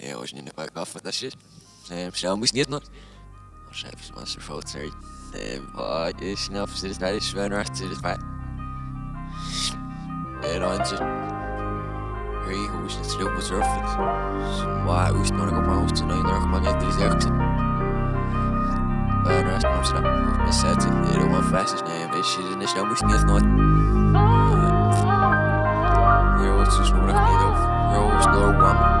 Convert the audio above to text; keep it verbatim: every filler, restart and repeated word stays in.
Ja, hoje nem vai cá fazer shit. Já muss nicht noch. Wahrscheinlich was für voll sorry. Boah, ich schnell für das Teil ist wenn recht das bei. Ja, dann so. Hey, hoe is het stil op surfen? Wow, hoe is het nou op mijn hoofd? Nou, je nog maar net is echt. Maar rest maar snap. Of mijn set, je doet maar fast is nee, weet je, dan is nou moest niet nog. Hier wordt zo snel nog niet over. Rose low one.